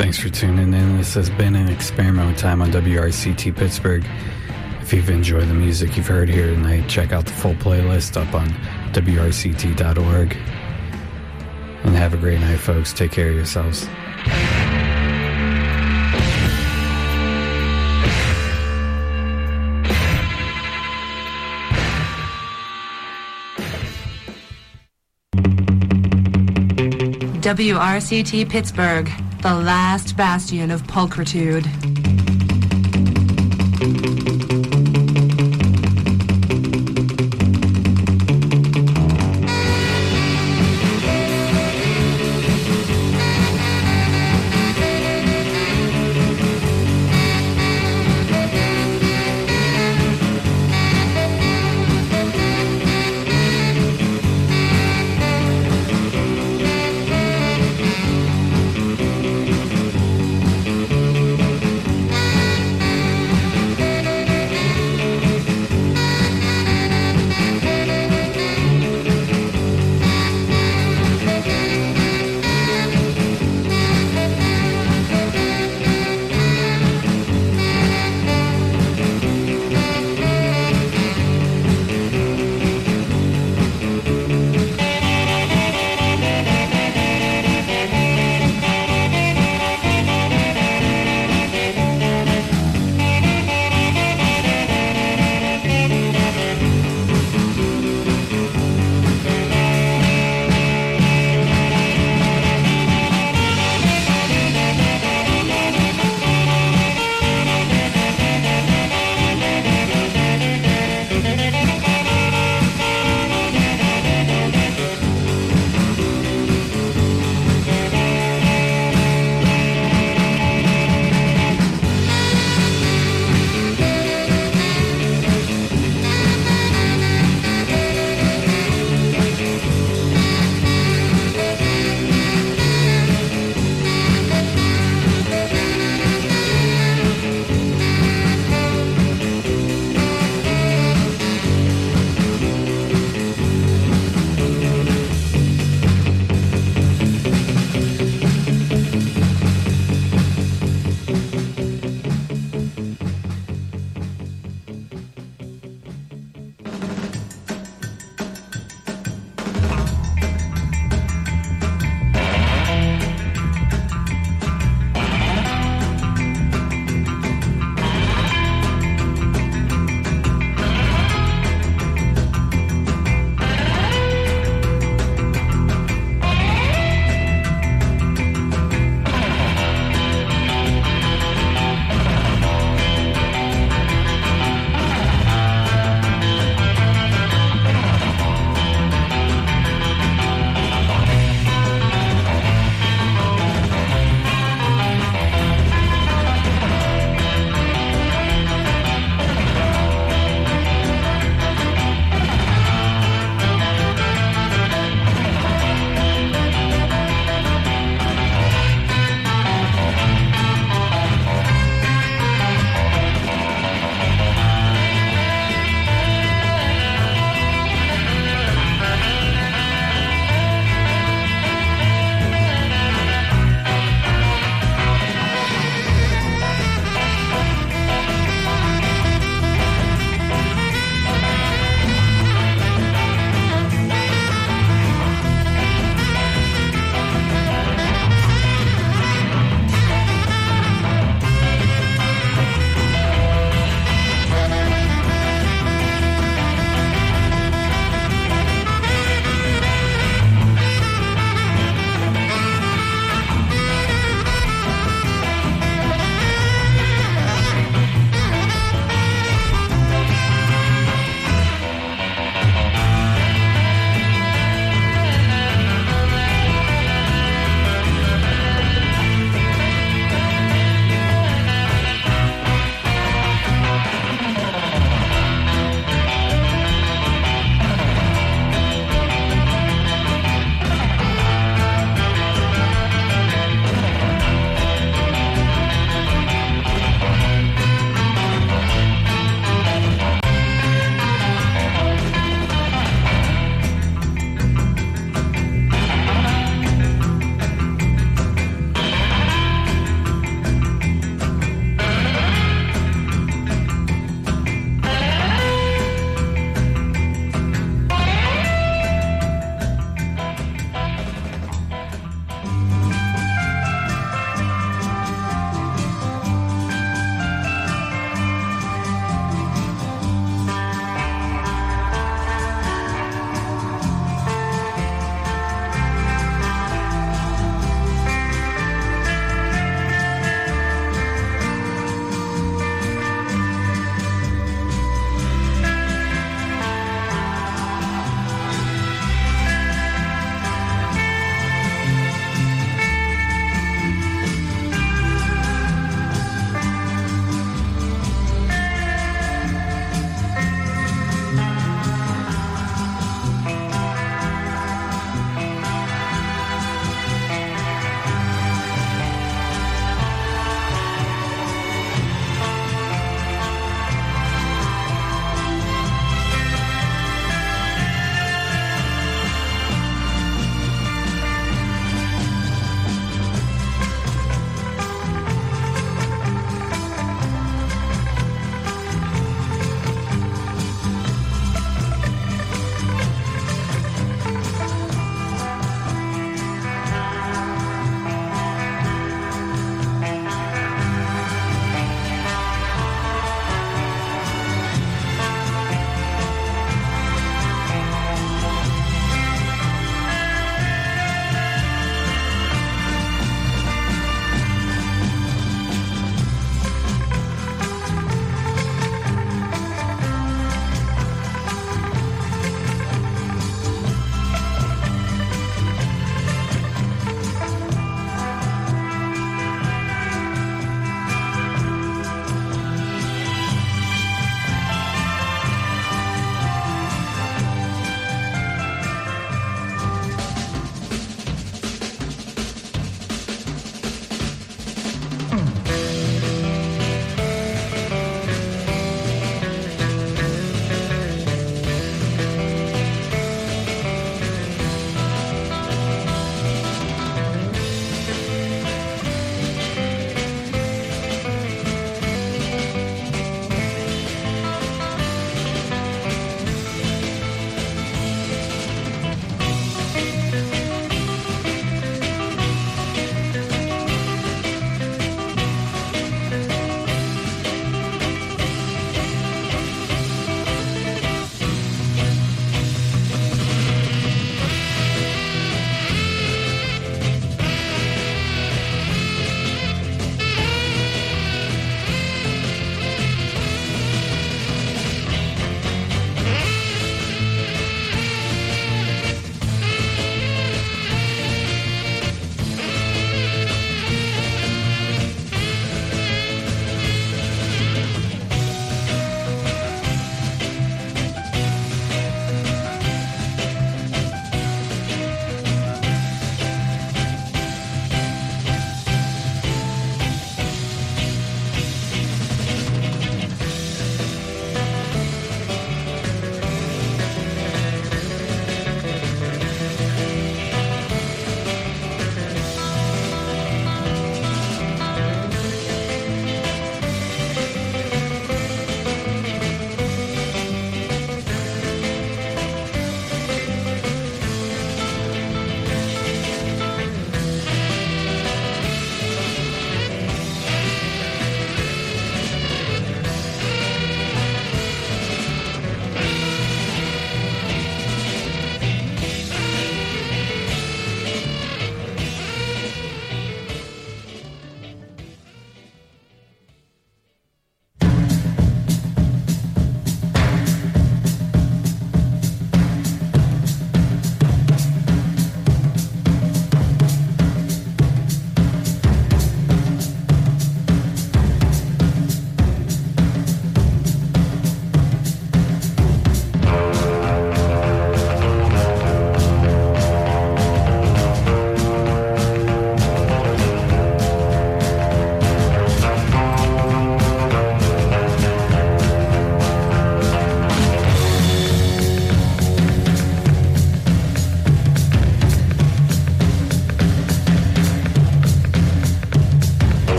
Thanks for tuning in. This has been an experiment time on WRCT Pittsburgh. If you've enjoyed the music you've heard here tonight, check out the full playlist up on WRCT.org. And have a great night, folks. Take care of yourselves. WRCT Pittsburgh, the last bastion of pulchritude.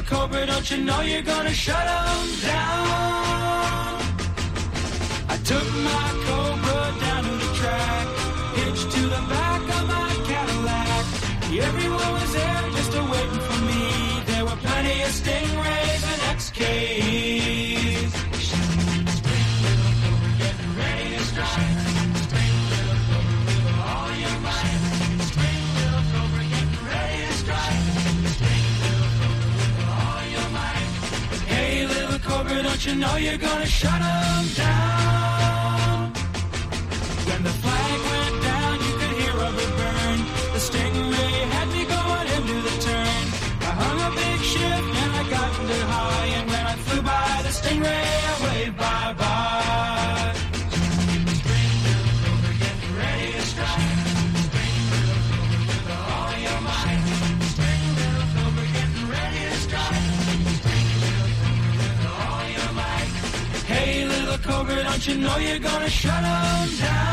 Cobra, don't you know you're gonna shut them down? I took my Cobra down to the track, hitched to the back of my Cadillac. Everyone was there just waiting for me. There were plenty of Stingrays and XKs. Getting ready to strike. All your might. Little Cobra, getting ready to strike. All your might. Hey, little Cobra, don't you know you're gonna shut them down? When the flag went down, you could hear rubber burn. The Stingray had me going into the turn. I hung a big shift and I got into high. And when I flew by the Stingray, I waved bye-bye. Getting ready to strike. All your might. Little Cobra, getting ready to strike. All your might. Hey, little Cobra, don't you know you're gonna shut them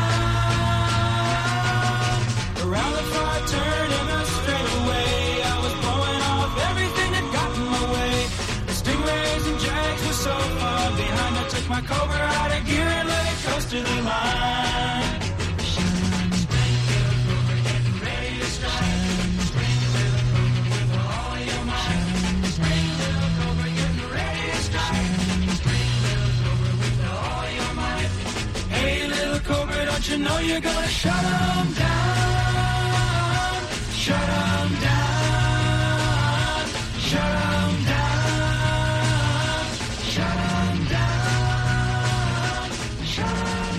down? Around the far turn in a straightaway, I was blowing off everything that got in my way. The Stingrays and Jags were so far behind, I took my Cobra out of gear and let it coast to the line. Getting ready to strike. All your might. Little Cobra, getting ready to strike. All your might. Hey, little Cobra, don't you know you're gonna shut them down? Shut them down. Shut them down. Shut them down. Shut them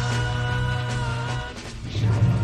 down. Shut them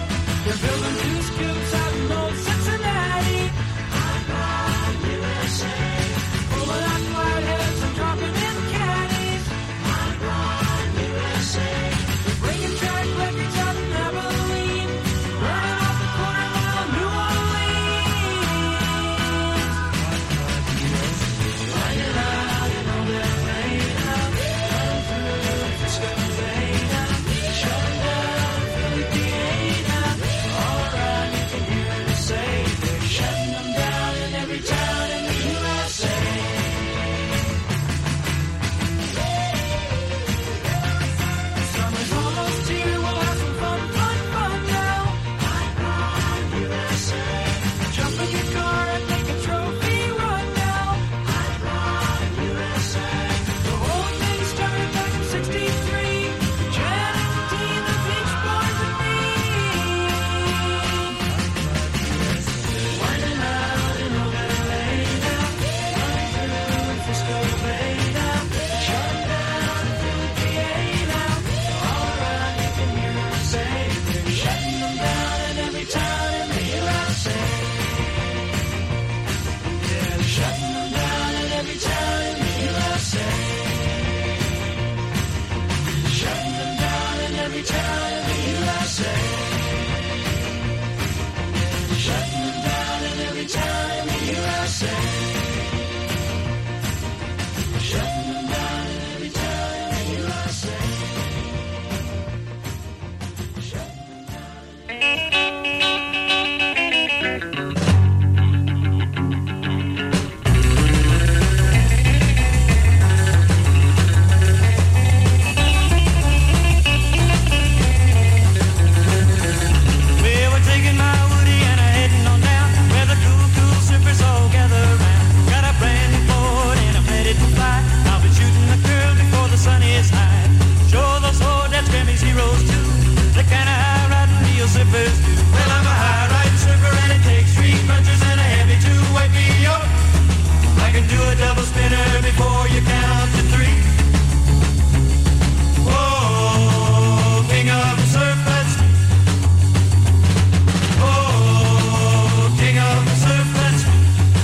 They're building new scoops out in old Cincinnati. I love USA. shutting them down, and every time you hear I say, shutting them down, and every time you hear I say, shutting them down. Zippers do. Well, I'm a high-riding surfer and it takes 3 punches and a heavy to wake me up. I can do a double spinner before you count to 3. Whoa, king of the surf, let's do. Oh, king of the surf, let's do.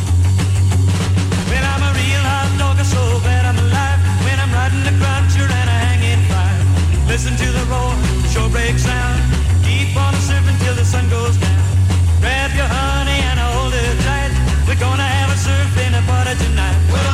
Well, I'm a real hot dog, I'm so glad I'm alive. When I'm riding the cruncher and a hanging fire, listen to the roar, shore break sound. Keep on surfing till the sun goes down. Grab your honey and hold it tight. We're gonna have a surfing party tonight. Well,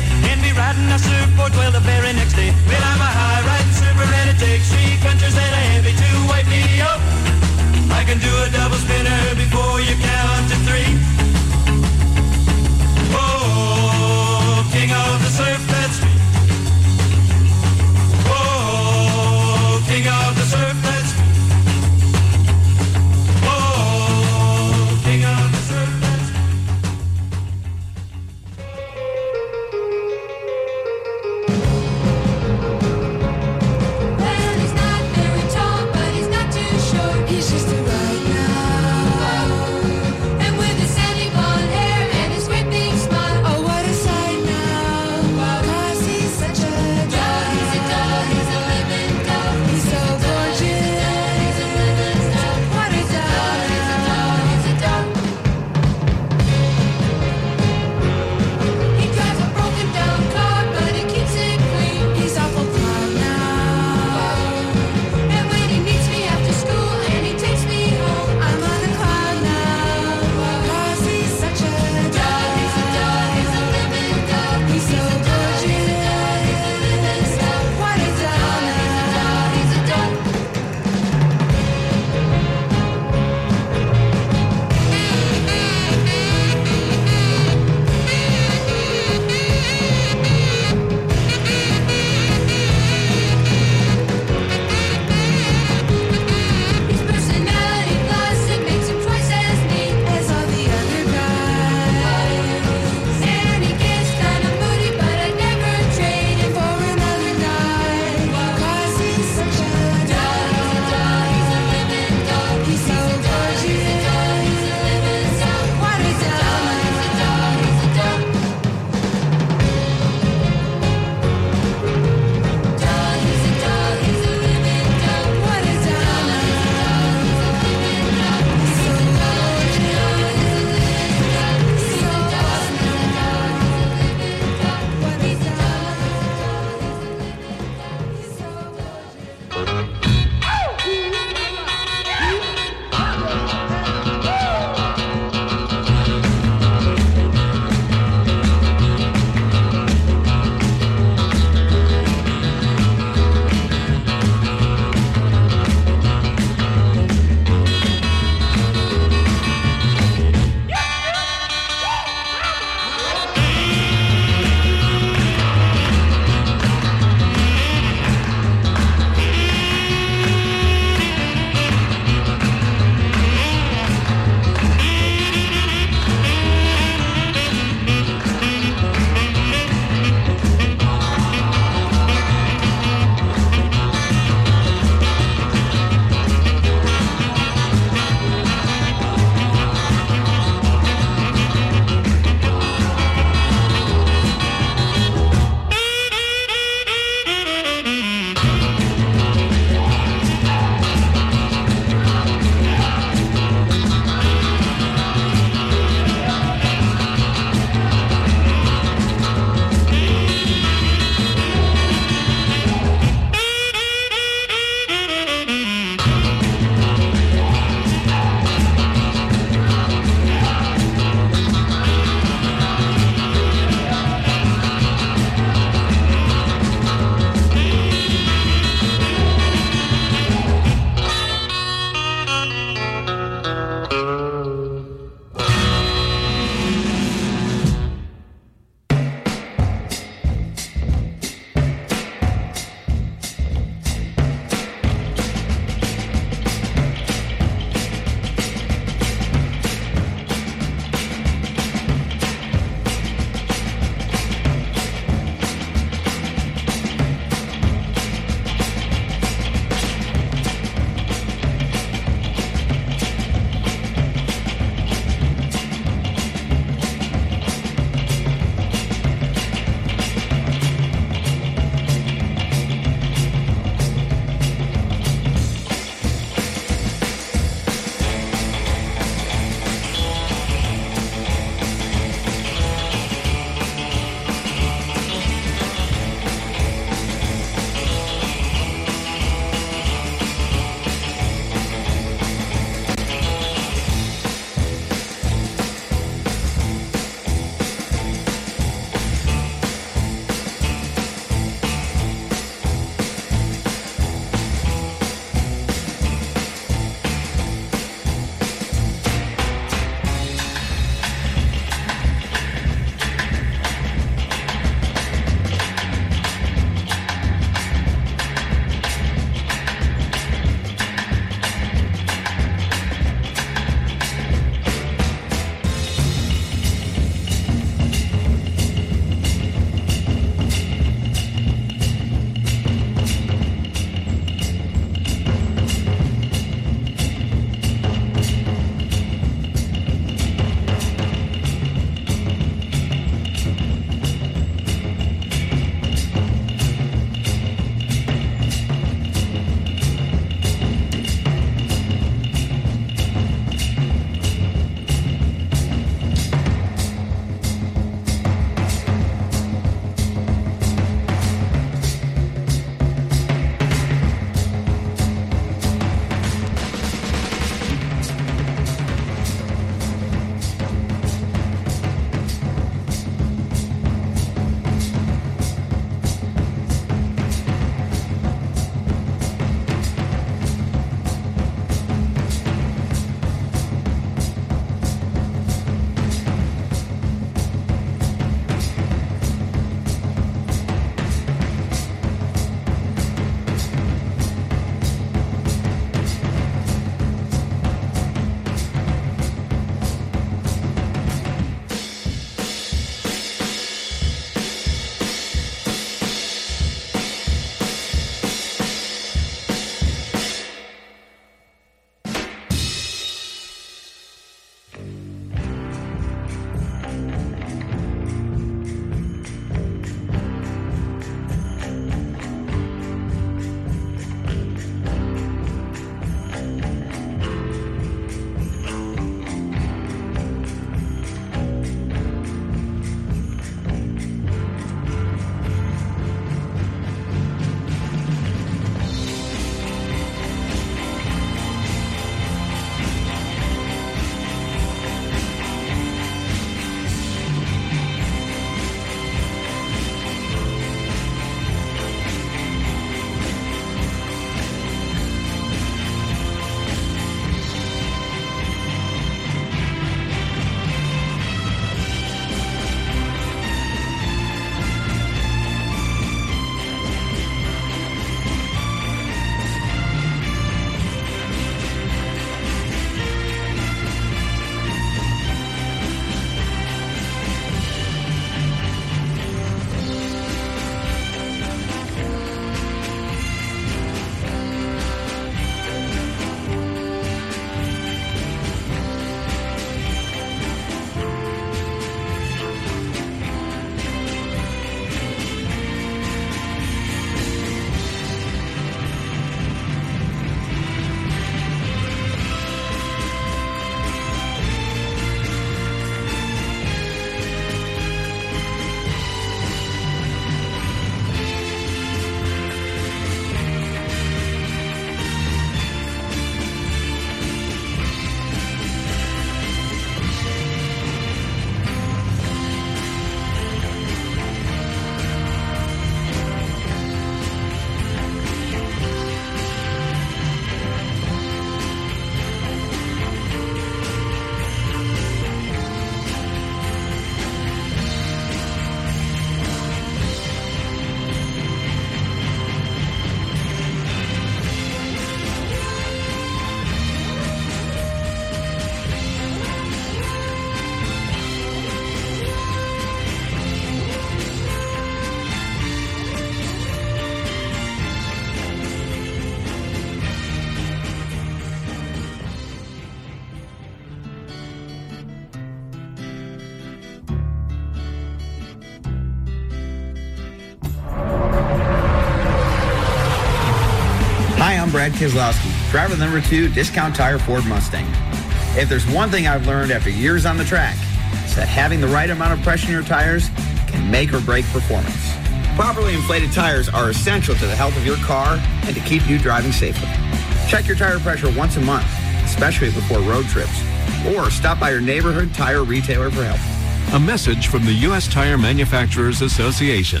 Brad Keselowski, driver number 2, Discount Tire Ford Mustang. If there's one thing I've learned after years on the track, it's that having the right amount of pressure in your tires can make or break performance. Properly inflated tires are essential to the health of your car and to keep you driving safely. Check your tire pressure once a month, especially before road trips, or stop by your neighborhood tire retailer for help. A message from the U.S. Tire Manufacturers Association.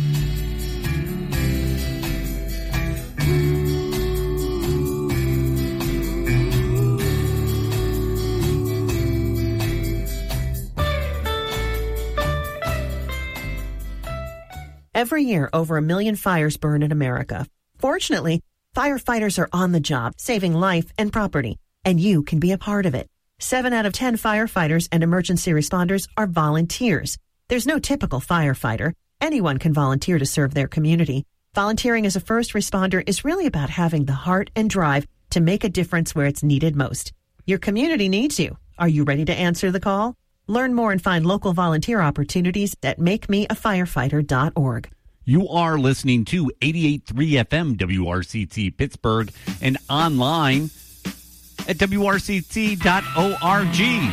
Every year, over 1 million fires burn in America. Fortunately, firefighters are on the job, saving life and property, and you can be a part of it. 7 out of 10 firefighters and emergency responders are volunteers. There's no typical firefighter. Anyone can volunteer to serve their community. Volunteering as a first responder is really about having the heart and drive to make a difference where it's needed most. Your community needs you. Are you ready to answer the call? Learn more and find local volunteer opportunities at makemeafirefighter.org. You are listening to 88.3 FM WRCT Pittsburgh and online at WRCT.org.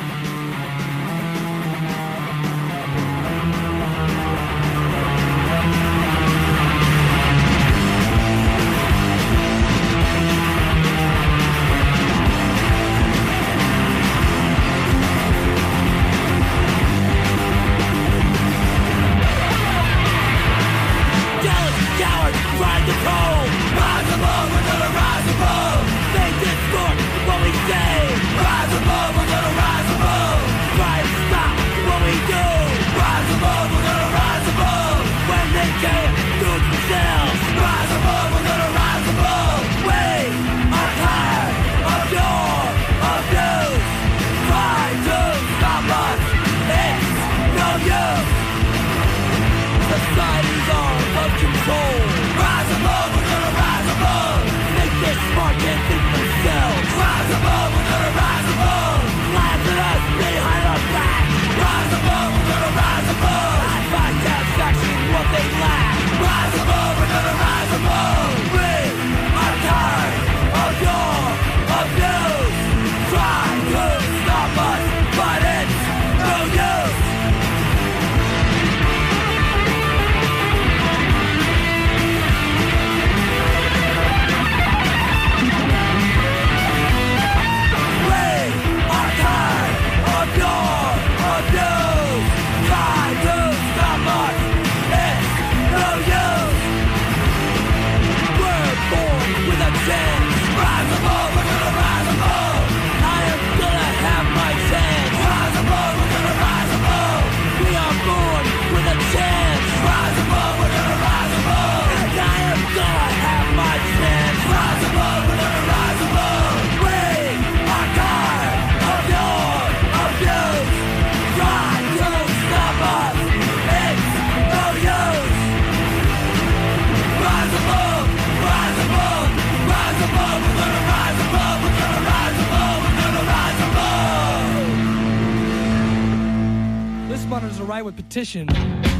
With petition. I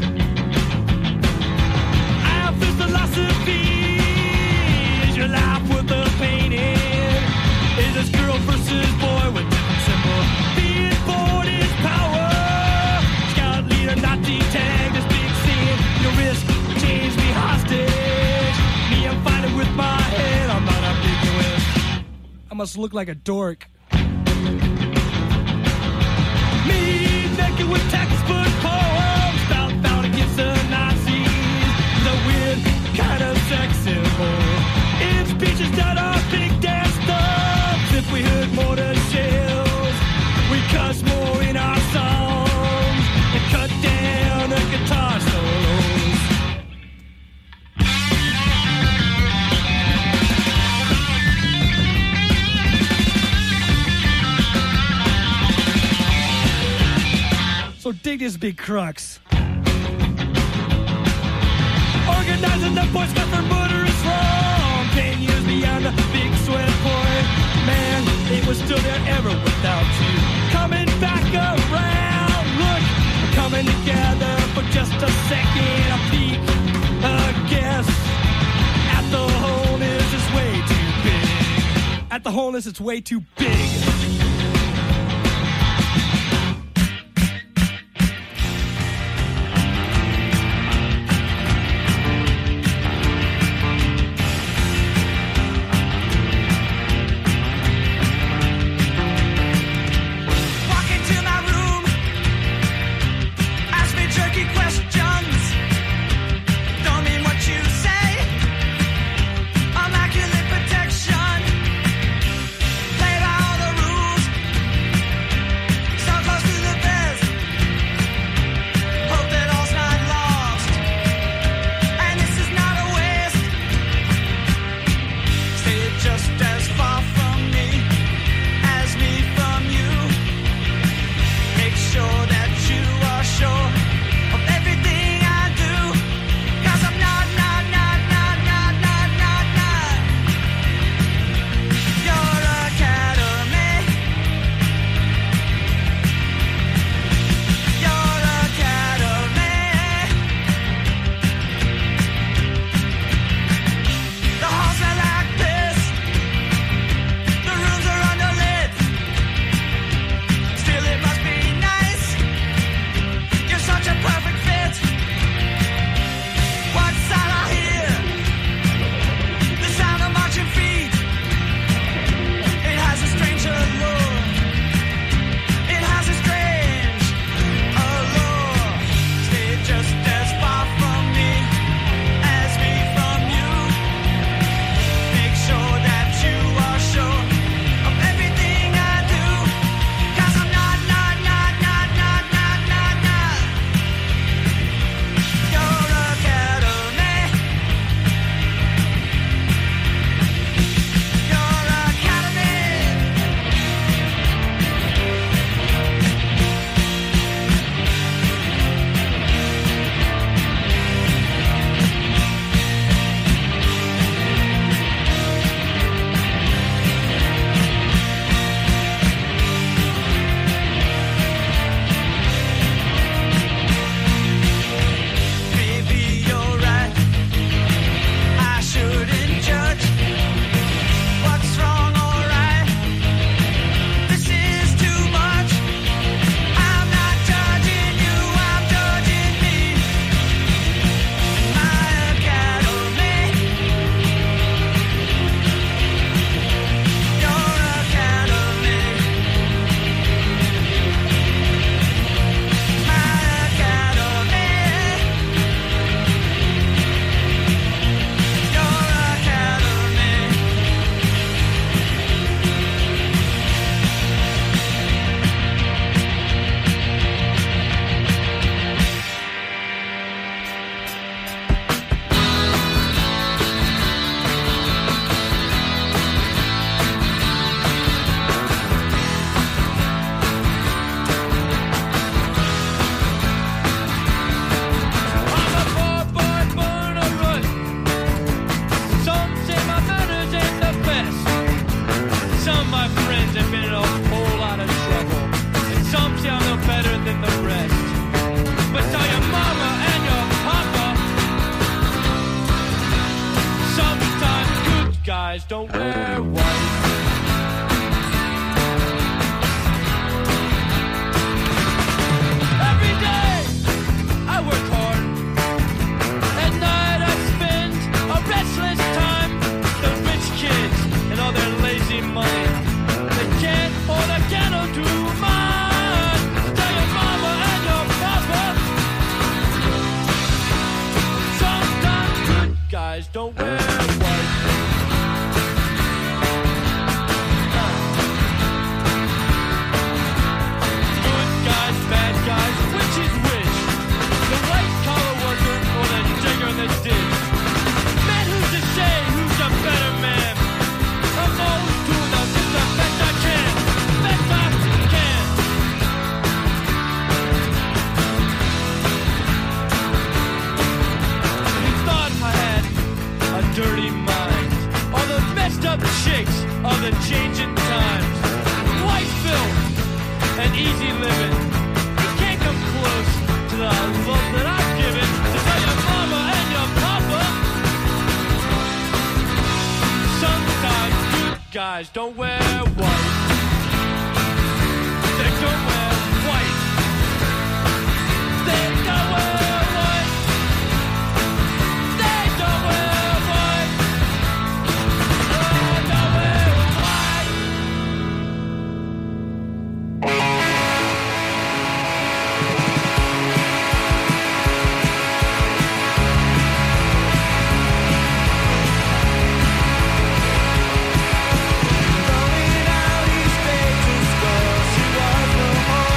have this philosophy. Is your life worth the painting? Is this girl versus boy with different symbol? Being born is power. Scout leader, Nazi tag, this big scene. Your risk, change me hostage. Me, I'm fighting with my head. I'm not ambiguous. I must look like a dork. Me, naked with textbook poems found against the Nazis. The weird kind of sex symbol. In speeches that are big dance thumbs. If we heard more than shells, we cuss more in our songs and cut down the guitar solos. So dig this big crux. Organizing the boys got their murderous wrong. 10 years beyond the big sweat point. Man, it was still there ever without you. Coming back around. Look, we're coming together for just a second. A peek, a guess at the wholeness is way too At the wholeness, it's way too big. Don't wear white. Every day I work hard. At night I spend a restless time. The rich kids and all their lazy money. They can't hold a candle to mine. Tell your mama and your papa. Sometimes good guys don't wear white. Dirty mind, all the messed up chicks of the changing times. White filth and easy living, you can't come close to the love that I've given to tell your mama and your papa. Sometimes good guys don't wear white. They don't wear white. They don't wear white. They don't wear white. Oh, don't wear Going out each day to score. She was the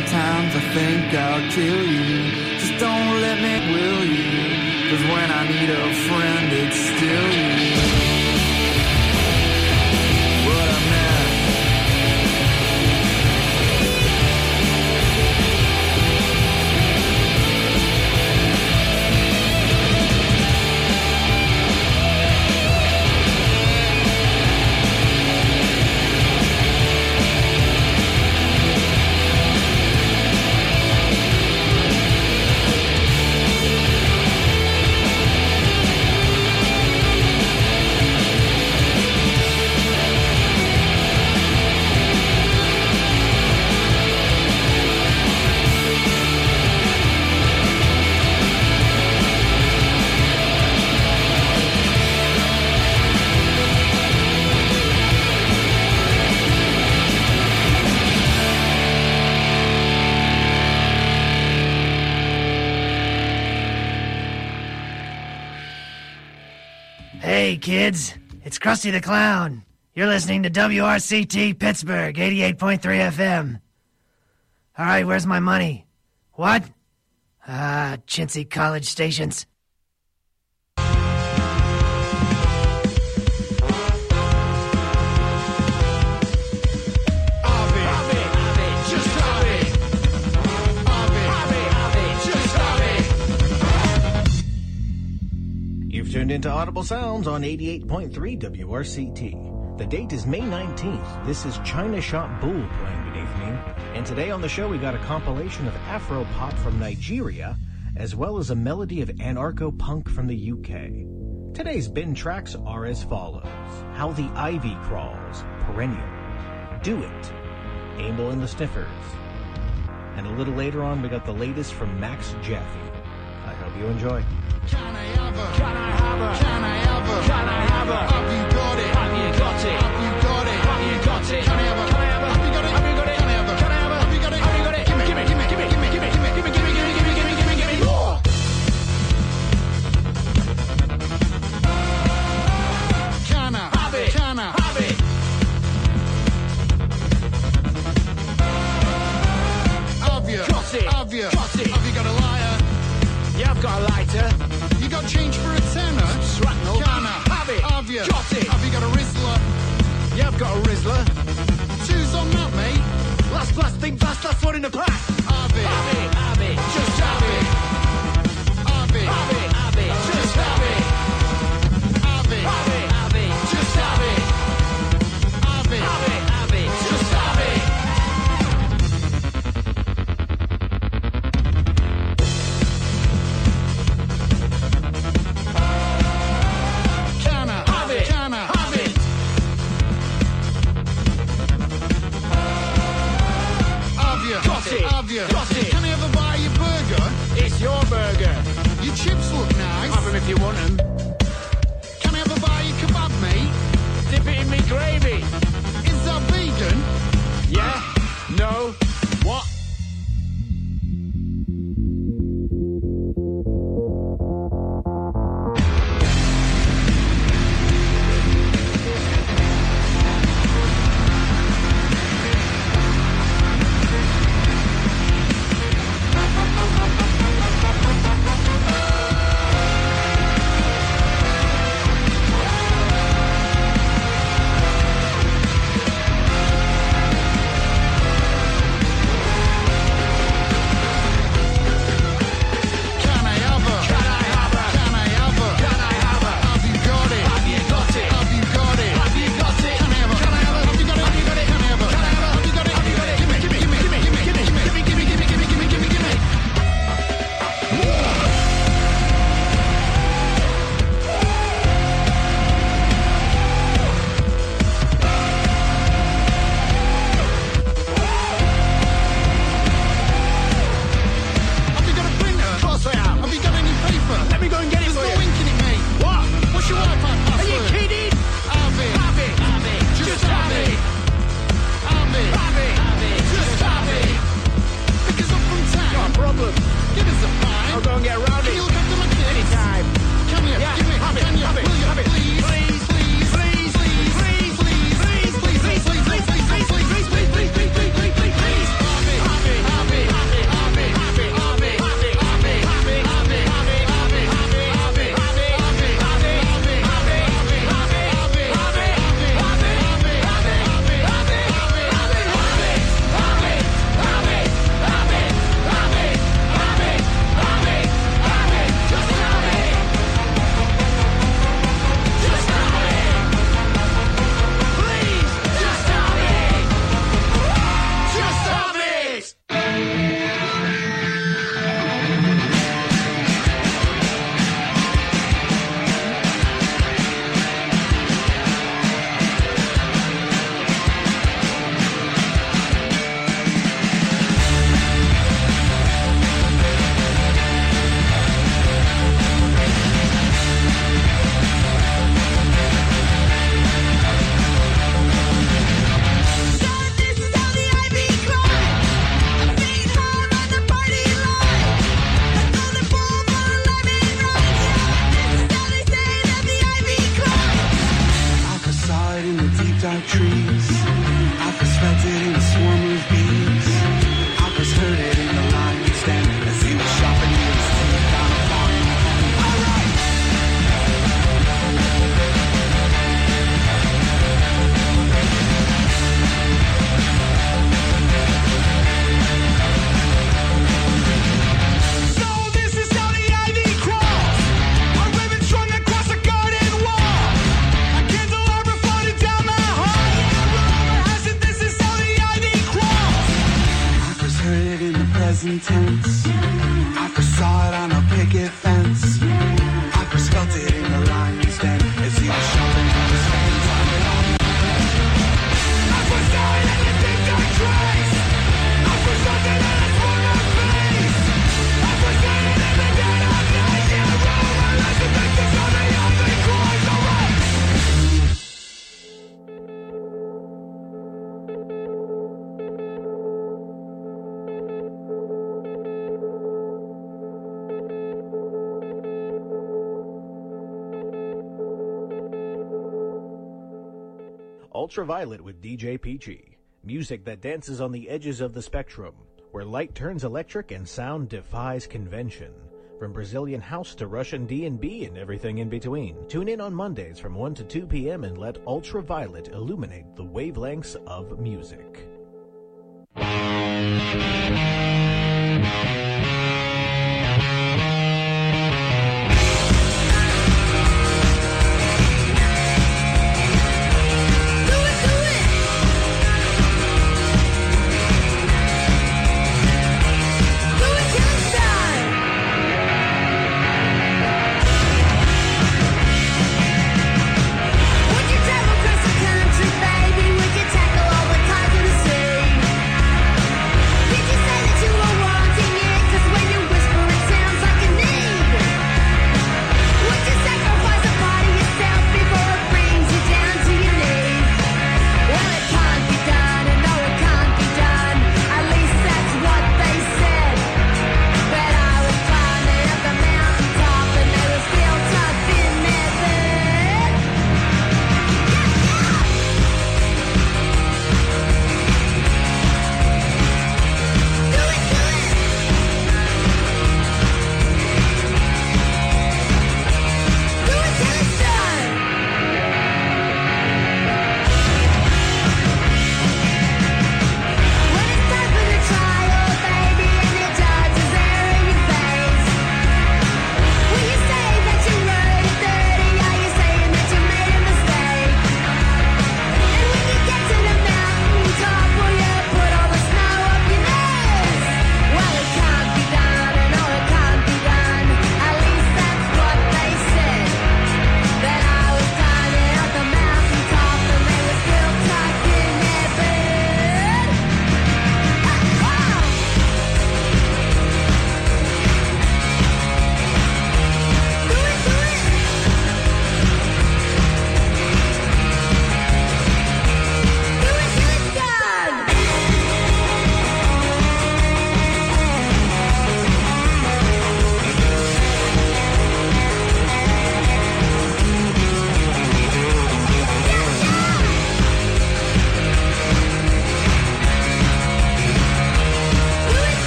Sometimes I think I'll kill you. Just don't let me, will you? 'Cause when I need a friend, it's still you. What I meant. Hey, kids, it's Krusty the Clown. You're listening to WRCT Pittsburgh, 88.3 FM. All right, where's my money? What? Chintzy college stations. You've tuned into Audible Sounds on 88.3 WRCT. The date is May 19th. This is China Shop Bull playing beneath me. And today on the show we got a compilation of Afro pop from Nigeria, as well as a melody of anarcho-punk from the UK. Today's bin tracks are as follows: How the Ivy Crawls, Perennial, Do It, Amel and the Sniffers. And a little later on we got the latest from Max Jaffe. I hope you enjoy. Can I have her? Can I have her? Can I have her? Can I have her? Have you got it? Have you got it? Have you got it? Have you got it? Can I have her? Can I have her? Have you got it? Have you got it? Can I have her? Can I have her? Have you got it? Have you got it? Give me, give me, give me, give me, give me, give me, give me, give me, give me, give me, give me, give me, give me, give me more. Can I have it? Can I have it? Have you? Got it? Have you? Got it? Have you got a liar? Yeah, I've got a lighter. You got change for a tenner? Shrapnel. Can I have it? Have you? Got it. Have you got a Rizzler? Yeah, I've got a Rizzler. Two's on that, mate. Last plastic, last one in the pack. Have it. Have it. Have it. Just have it. Have it. Have it. Have it. Just have it. Have it. Have it. Have it. Just have it. Have it. Have it. Have it. Just have it. Have you? Got it. Can I ever buy your burger? It's your burger. Your chips look nice. Have them if you want them. Can I ever buy your kebab, mate? Dip it in me gravy. Is that vegan? Yeah. No. What? breeze. I first felt it in a swarm of bees. I first heard it in the line stand as he was sharpening his teeth on a foreign pen. Alright! So this is how the ivy crawls. A ribbon strung across a garden wall. A candelabra floated down my hall. Yeah, rumor has it this is how the ivy crawls. I first heard it in the present tense. I first saw it on a picket fence. I first felt it in the lion's den as he was sharpening his hands on it. I first saw it in the deep dark trace. I first felt it in a swarm of bees. I first heard it in the dead of night. Yeah, rumor has it this is how the ivy crawls. Alright! Ultraviolet with DJ Peachy. Music that dances on the edges of the spectrum, where light turns electric and sound defies convention. From Brazilian house to Russian D&B and everything in between. Tune in on Mondays from 1 to 2 p.m. and let Ultraviolet illuminate the wavelengths of music.